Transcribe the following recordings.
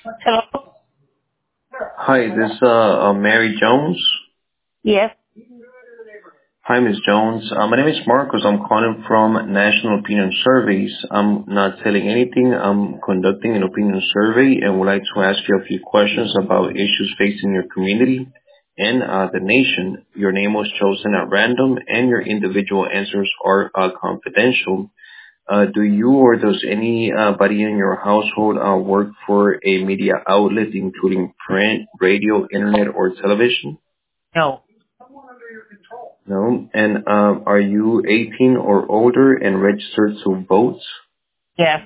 Hello? Hi, this is Mary Jones. Yes. Hi, Ms. Jones. My name is Marcos. I'm calling from National Opinion Surveys. I'm not selling anything. I'm conducting an opinion survey and would like to ask you a few questions about issues facing your community and the nation. Your name was chosen at random and your individual answers are confidential. Do you or does anybody in your household work for a media outlet, including print, radio, internet, or television? No. No. And are you 18 or older and registered to vote? Yes.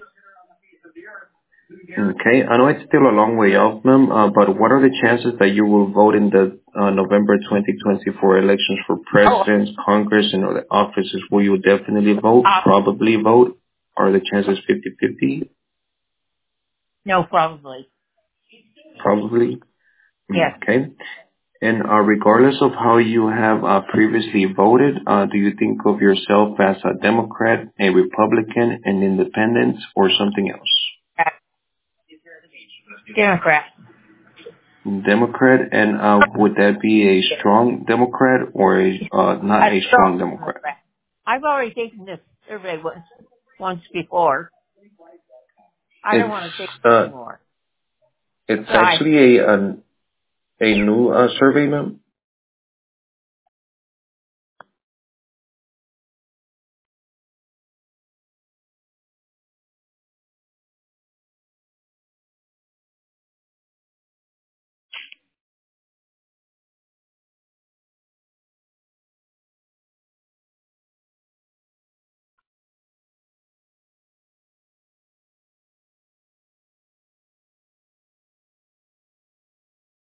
Okay. I know it's still a long way off, ma'am, but what are the chances that you will vote in the November 2024 elections for Oh, presidents, Congress, and other offices? Will you definitely vote, probably vote? Are the chances 50-50? no, probably. Probably. Yes. Okay. And regardless of how you have previously voted, do you think of yourself as a Democrat, a Republican, an independent, or something else? Democrat. Democrat, and would that be a strong Democrat or not a strong Democrat? Democrat. I've already taken this survey once before. I don't It's want to take it uh, anymore. it's So I, actually a new survey, ma'am.